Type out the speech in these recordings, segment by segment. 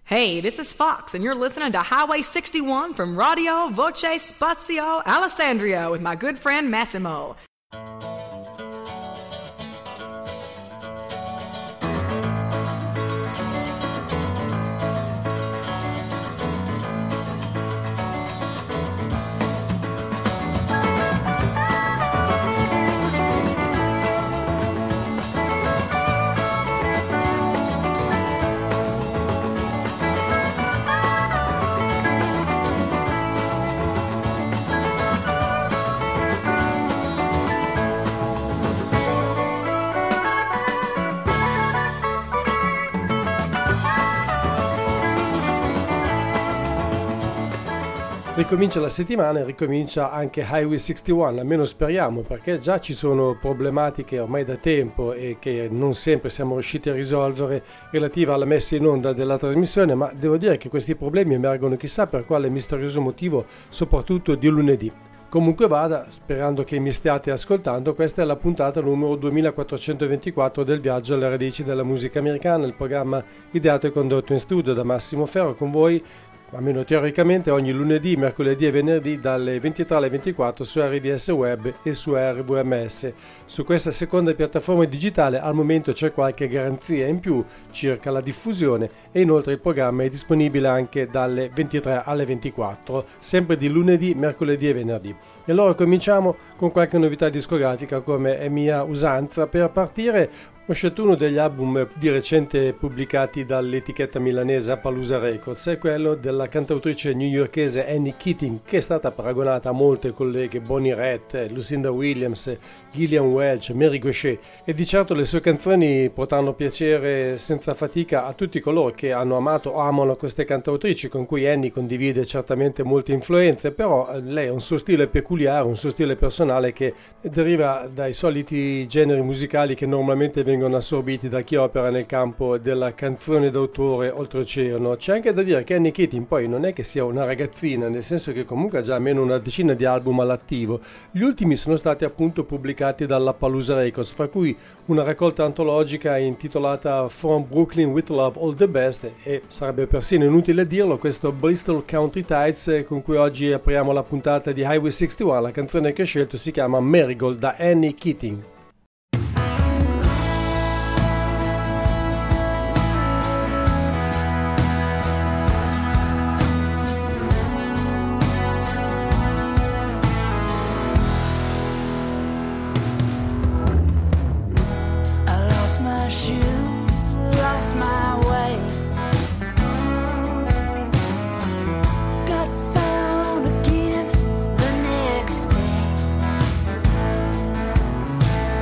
Hey, this is Fox, and you're listening to Highway 61 from Radio Voce Spazio Alessandria with my good friend Massimo. Ricomincia la settimana e ricomincia anche Highway 61, almeno speriamo, perché già ci sono problematiche ormai da tempo e che non sempre siamo riusciti a risolvere relative alla messa in onda della trasmissione, ma devo dire che questi problemi emergono chissà per quale misterioso motivo, soprattutto di lunedì. Comunque vada, sperando che mi stiate ascoltando, questa è la puntata numero 2424 del Viaggio alle radici della musica americana, il programma ideato e condotto in studio da Massimo Ferro con voi, almeno teoricamente, ogni lunedì, mercoledì e venerdì dalle 23 alle 24 su RVS Web e su RVMS. Su questa seconda piattaforma digitale al momento c'è qualche garanzia in più circa la diffusione e inoltre il programma è disponibile anche dalle 23 alle 24, sempre di lunedì, mercoledì e venerdì. E allora cominciamo con qualche novità discografica come è mia usanza. Per partire ho scelto uno degli album di recente pubblicati dall'etichetta milanese Appaloosa Records, è quello della cantautrice newyorkese Annie Keating, che è stata paragonata a molte colleghe, Bonnie Raitt, Lucinda Williams, Gillian Welch, Mary Gauthier, e di certo le sue canzoni potranno piacere senza fatica a tutti coloro che hanno amato o amano queste cantautrici, con cui Annie condivide certamente molte influenze, però lei ha un suo stile peculiare, un suo stile personale che deriva dai soliti generi musicali che normalmente vengono assorbiti da chi opera nel campo della canzone d'autore oltreoceano. C'è anche da dire che Annie Keating poi non è che sia una ragazzina, nel senso che comunque ha già almeno una decina di album all'attivo. Gli ultimi sono stati appunto pubblicati dall'Appaloosa Records, fra cui una raccolta antologica intitolata From Brooklyn with Love All the Best e sarebbe persino inutile dirlo questo Bristol Country Tides con cui oggi apriamo la puntata di Highway 61. La canzone che ho scelto si chiama Marigold da Annie Keating. Got found again the next day.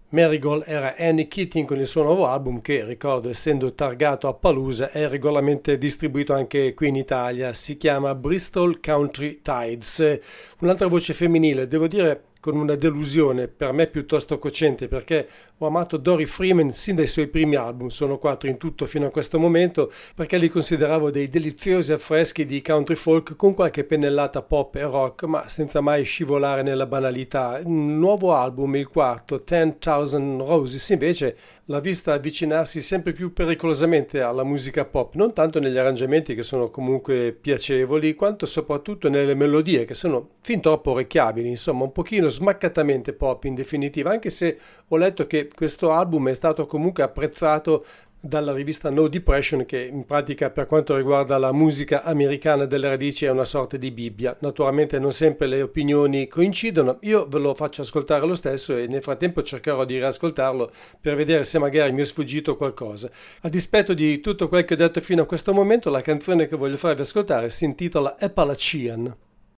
Marigold era Annie Keating con il suo nuovo album che, ricordo, essendo targato a Palooza, è regolarmente distribuito anche qui in Italia. Si chiama Bristol Country Tides. Un'altra voce femminile, devo dire con una delusione per me piuttosto cocente, perché ho amato Dory Freeman sin dai suoi primi album, sono 4 in tutto fino a questo momento, perché li consideravo dei deliziosi affreschi di country folk con qualche pennellata pop e rock, ma senza mai scivolare nella banalità. Un nuovo album, il quarto, 10,000 Roses, invece l'ha vista avvicinarsi sempre più pericolosamente alla musica pop, non tanto negli arrangiamenti che sono comunque piacevoli, quanto soprattutto nelle melodie che sono fin troppo orecchiabili, insomma un pochino smaccatamente pop in definitiva, anche se ho letto che questo album è stato comunque apprezzato dalla rivista No Depression, che in pratica per quanto riguarda la musica americana delle radici è una sorta di Bibbia. Naturalmente non sempre le opinioni coincidono, io ve lo faccio ascoltare lo stesso e nel frattempo cercherò di riascoltarlo per vedere se magari mi è sfuggito qualcosa. A dispetto di tutto quel che ho detto fino a questo momento, la canzone che voglio farvi ascoltare si intitola Appalachian.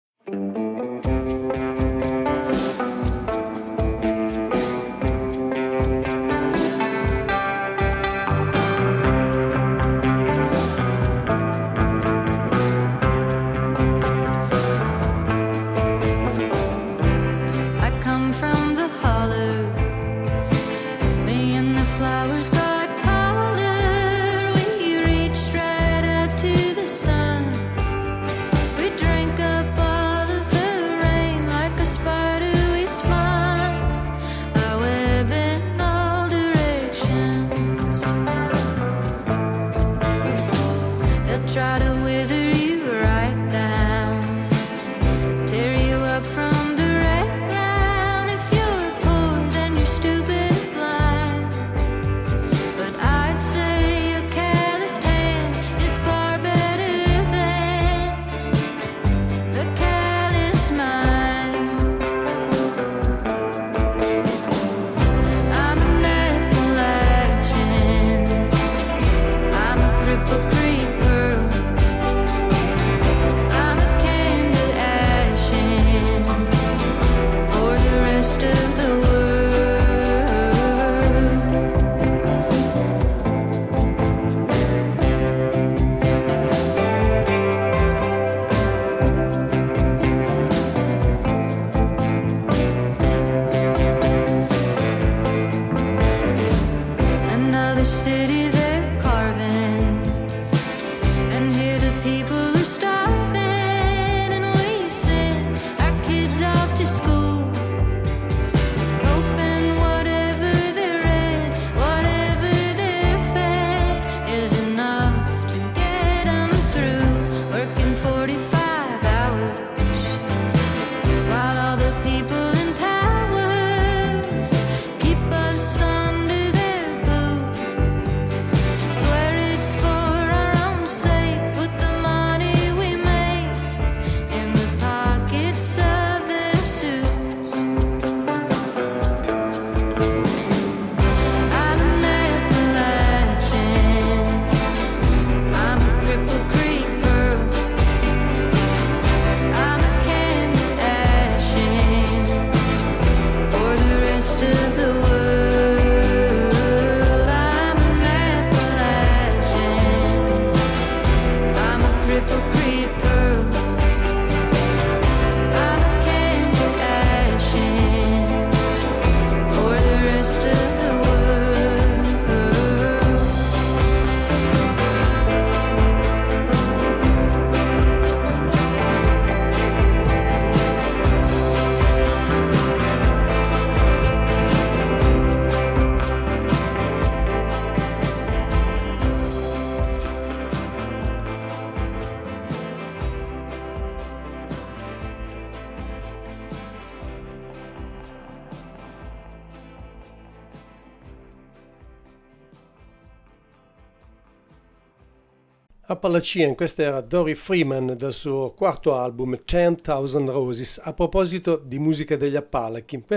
Appalachian, questa era Dory Freeman dal suo quarto album 10,000 Roses. A proposito di musica degli Appalachi, questa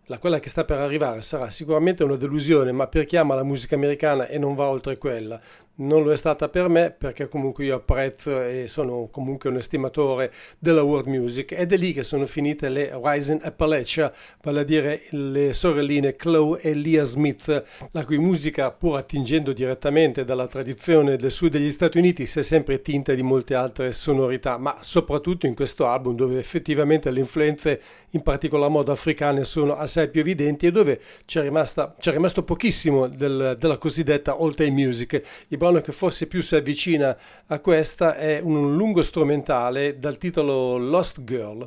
quella che sta per arrivare sarà sicuramente una delusione, ma per chi ama la musica americana e non va oltre quella. Non lo è stata per me, perché comunque io apprezzo e sono comunque un estimatore della world music, ed è lì che sono finite le Rising Appalachia, vale a dire le sorelline Chloe e Leah Smith, la cui musica, pur attingendo direttamente dalla tradizione del sud degli Stati Uniti, si è sempre tinta di molte altre sonorità, ma soprattutto in questo album, dove effettivamente le influenze, in particolar modo africane, sono assai più evidenti, e dove c'è rimasto pochissimo della cosiddetta old time music. Il brano che forse più si avvicina a questa è un lungo strumentale dal titolo Lost Girl.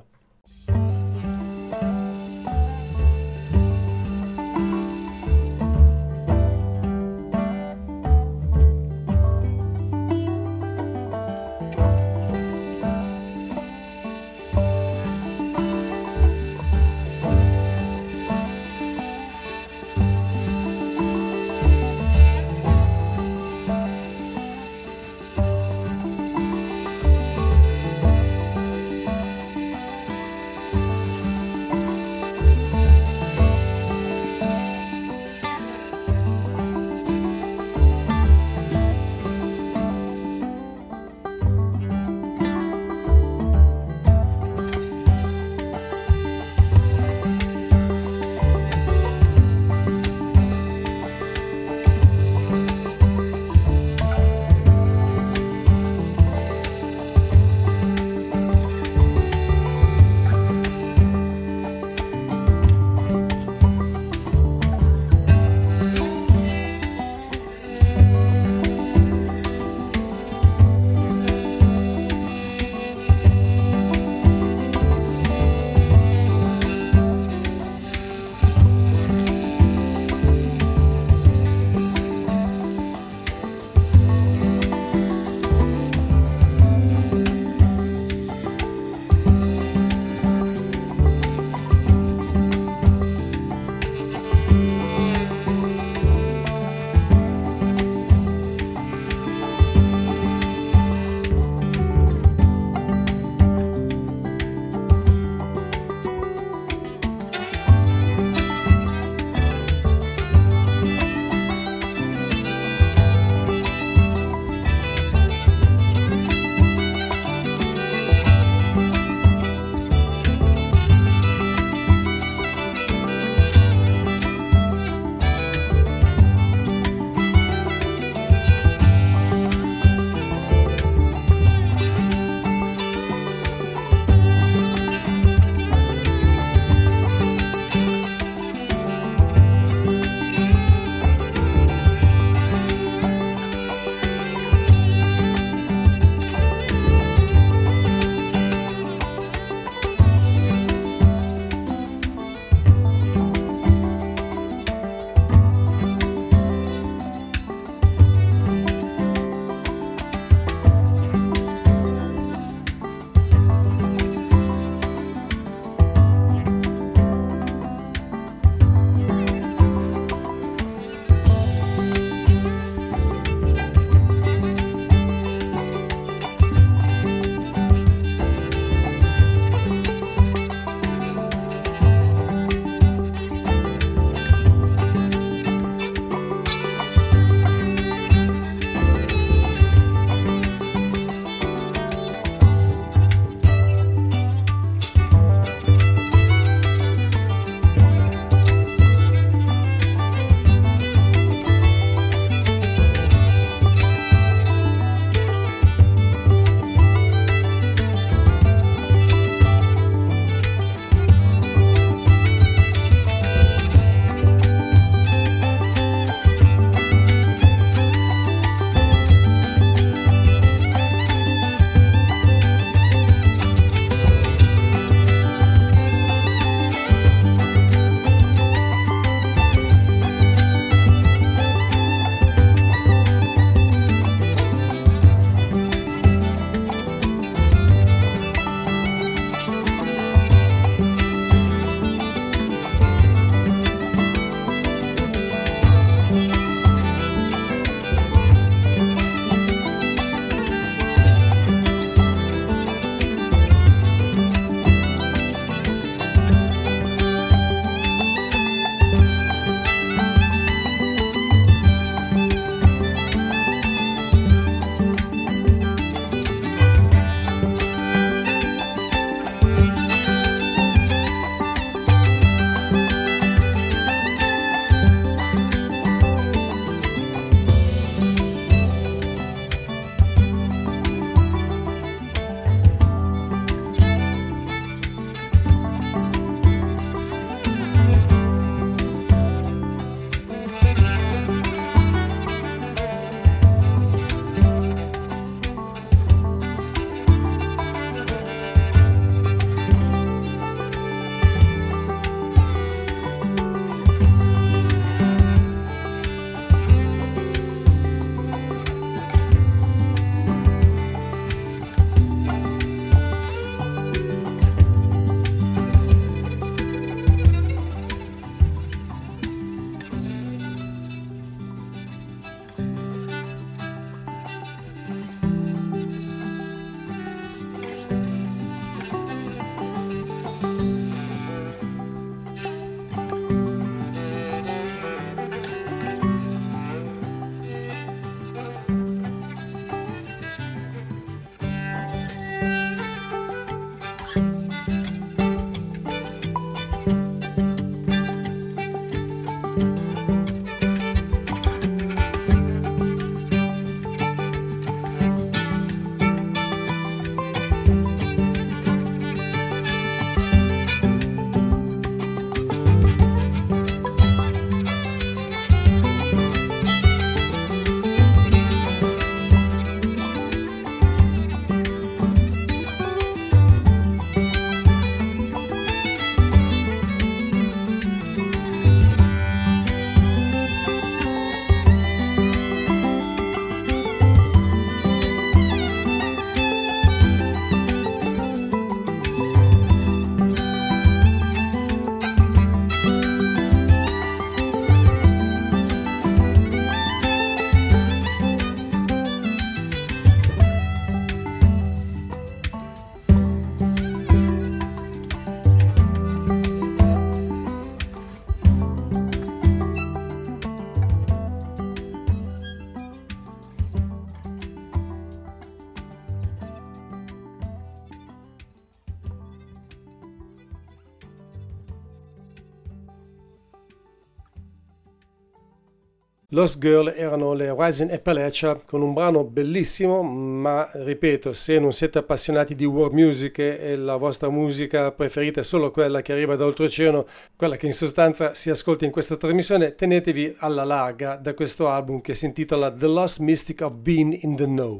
Lost Girl erano le Rising Appalachia con un brano bellissimo, ma ripeto, se non siete appassionati di world music e la vostra musica preferita è solo quella che arriva da oltreoceano, quella che in sostanza si ascolta in questa trasmissione, tenetevi alla larga da questo album che si intitola The Lost Mystic of Being in the Know.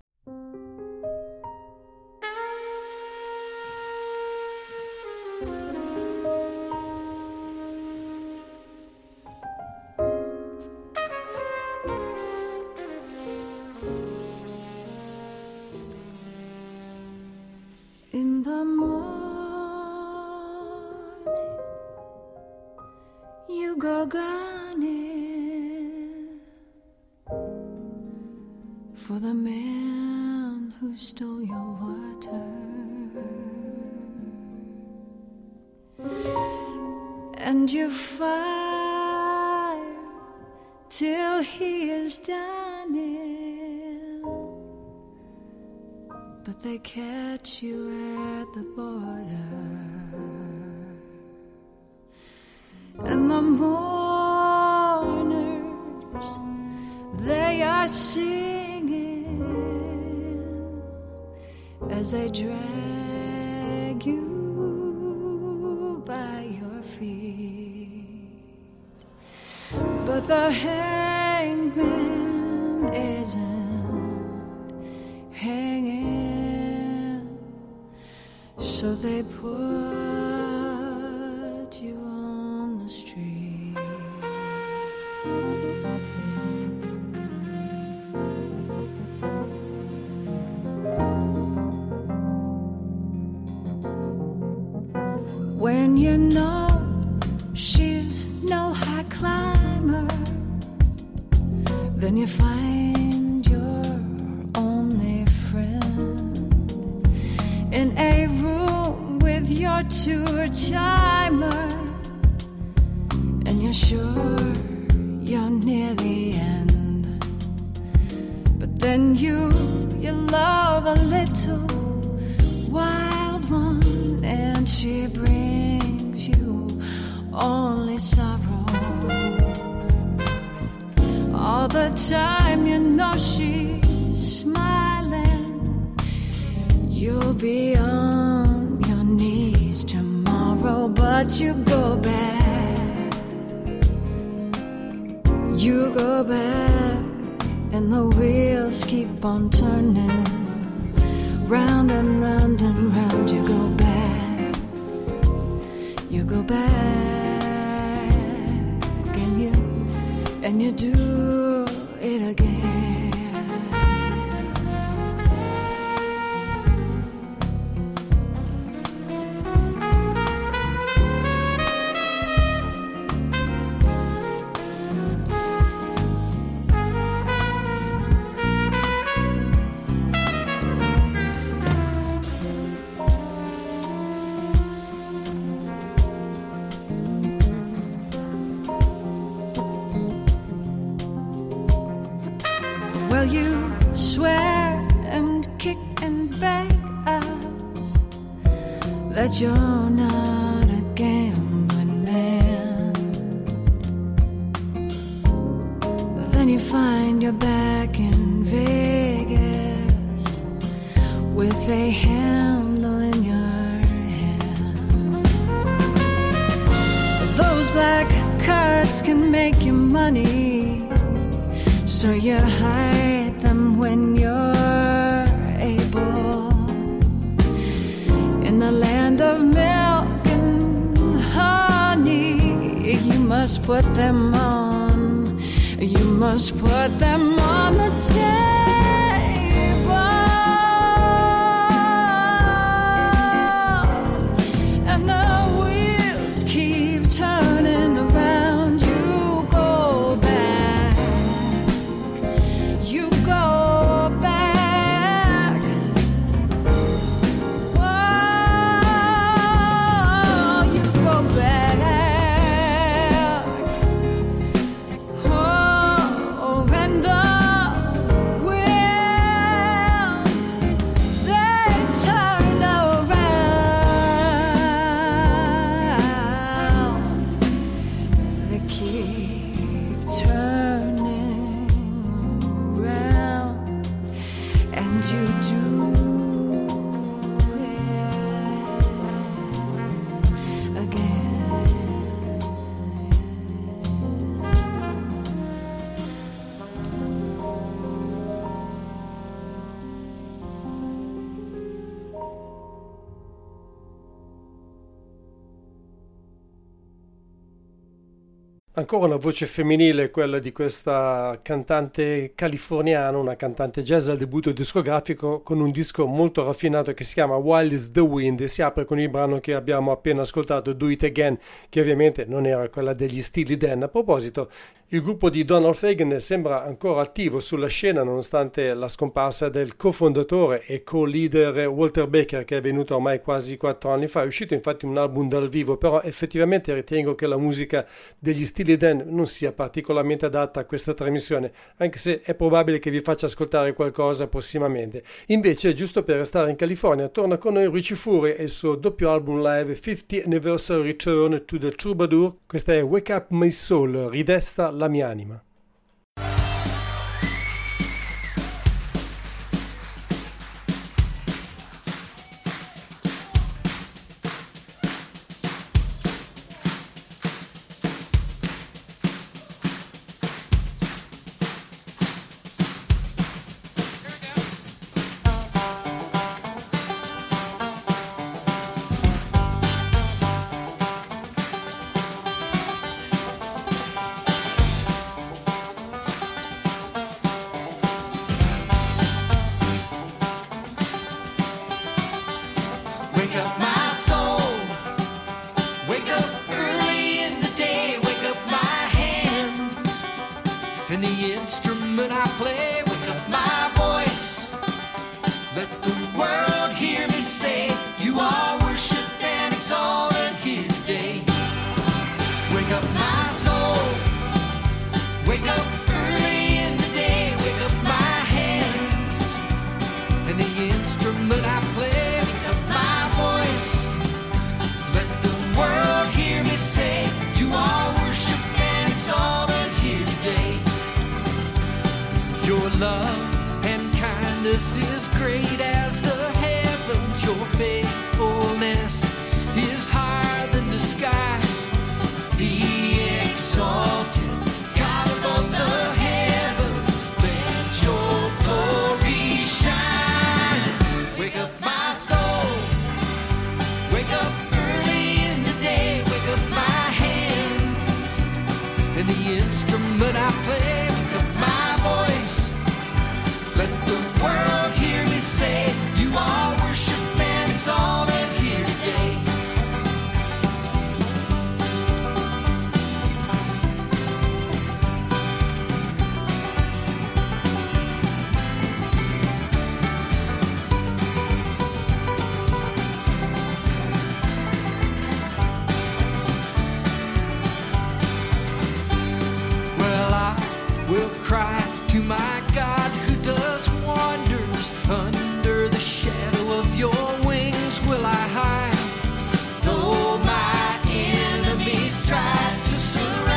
In the morning, you go gunning for the man who stole your water, and you fire till he is done it. But they catch you at the border, and the mourners, they are singing as they drag you by your feet. But the hangman isn't hanging, so they put you on the street. When you know she's no high climber, then you find your only friend in a room with your two-timer, and you're sure you're near the end. But then you love a little wild one, and she brings you only sorrow. All the time you know she's smiling, you'll be on your knees tomorrow, but you go back, and the wheels keep on turning, round and round and round. You go back, and you do it again. Well, you swear and kick and beg us that you're not a gambling man. Then you find you're back in Vegas with a handle in your hand. Those black cards can make you money, so you hide them when you're able. In the land of milk and honey, you must put them on. You must put them on the table. And the wheels keep turning around. You go back. You go back. Oh, you go back. Oh, and the wheels, they turn around. They keep turning. Ancora una voce femminile, quella di questa cantante californiana, una cantante jazz al debutto discografico con un disco molto raffinato che si chiama Wild is the Wind e si apre con il brano che abbiamo appena ascoltato, Do It Again, che ovviamente non era quella degli Steely Dan. A proposito, il gruppo di Donald Fagen sembra ancora attivo sulla scena nonostante la scomparsa del cofondatore e co-leader Walter Baker, che è venuto ormai quasi 4 anni fa. È uscito infatti un album dal vivo, però effettivamente ritengo che la musica degli Steely Dan non sia particolarmente adatta a questa trasmissione, anche se è probabile che vi faccia ascoltare qualcosa prossimamente. Invece, giusto per restare in California, torna con noi Richie Furay e il suo doppio album live 50th Anniversary Return to the Troubadour. Questa è Wake Up My Soul, ridesta la mia anima.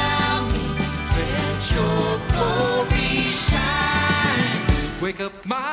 Wake up my